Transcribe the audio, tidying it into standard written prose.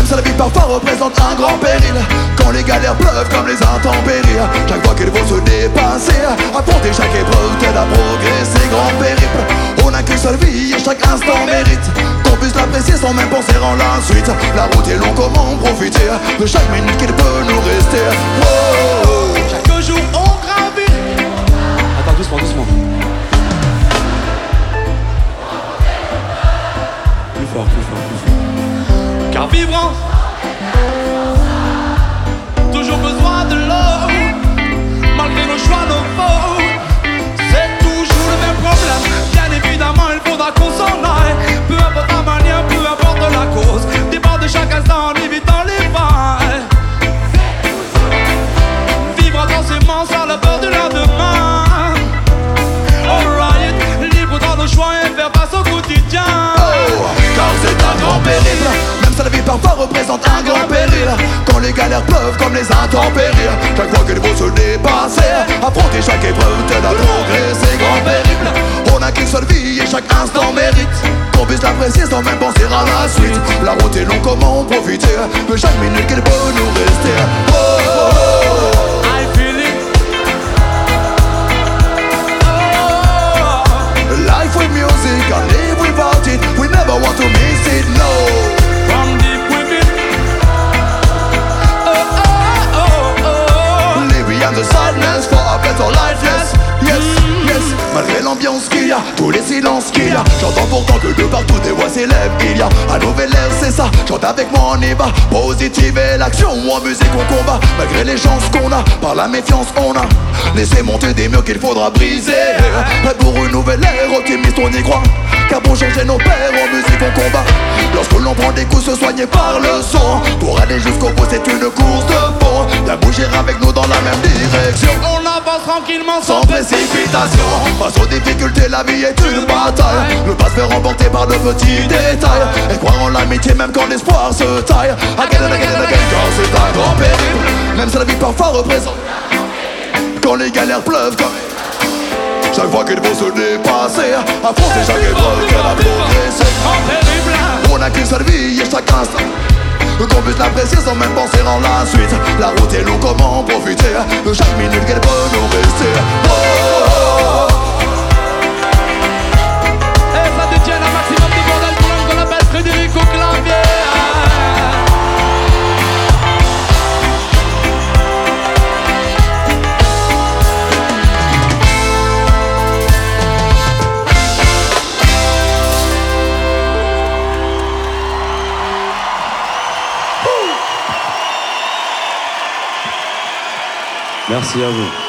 Même si la vie parfois représente un grand péril, quand les galères pleuvent comme les intempéries, chaque fois qu'il faut se dépasser, affronter chaque épreuve t'aide à progresser. Grand périple, on n'a qu'une seule vie et chaque instant mérite qu'on puisse l'apprécier sans même penser en la suite. La route est longue, comment profiter de chaque minute qu'il peut nous rester. Wow. Chaque jour on gravit. Attends, doucement, doucement. Plus fort, plus fort, plus fort. Car vivre toujours besoin de l'eau. Malgré nos choix, nos fautes, c'est toujours le même problème. Bien évidemment, il faudra qu'on s'en aille. Peu importe la manière, peu importe la cause. Départ de chaque instant en évitant les failles. Vivre intensément sans la peur du lendemain. Alright, libre dans nos choix et faire face au quotidien. Oh, car c'est un grand périple. Même si la vie parfois représente un grand péril, quand les galères pleuvent comme les intempéries, chaque fois qu'il faut se dépasser, affronter chaque épreuve t'aide à progresser. Grand périple, on n'a qu'une seule vie et chaque instant mérite qu'on puisse l'apprécier sans même penser à la suite. La route est longue, comment profiter de chaque minute qu'il peut nous rester. Oh, oh, oh. I feel it. Life with music, can't live without it. We never want to miss it, no. From deep within. Oh, oh, oh, oh. Live beyond the sadness for a better life, yes, yes, yes. Malgré l'ambiance qu'il y a, tous les silences qu'il y a, j'entends pourtant que de partout des voix s'élèvent. Il y a un nouvel air, c'est ça, chante avec moi on y va. Positive et l'action, en musique on combat. Malgré les chances qu'on a, par la méfiance on a laissé monter des murs qu'il faudra briser. Prêt pour une nouvelle ère, optimiste on y croit. Car pour changer nos pères, en musique on combat. Lorsque l'on prend des coups, se soigner par le son. Pour aller jusqu'au bout, c'est une course de fond. Viens bouger avec nous dans la même direction. On avance tranquillement Sans précipitation, face aux difficultés, la vie est une bataille. Ne pas se faire emporter par de petits détails et croire en l'amitié même quand l'espoir se taille. Again and again and again, car c'est un grand périple. Même si la vie parfois représente, quand les galères pleuvent comme chaque fois qu'il faut se dépasser, affronter chaque épreuve qu'elle a progressé. On n'a qu'une seule vie et chaque instant qu'on puisse l'apprécier sans même penser en la suite. La route est longue, comment profiter de chaque minute qu'elle peut nous rester. Oh, oh, oh. Et ça détient un maximum de bordel pour l'homme qu'on appelle Frédéric au clavier. Merci à vous.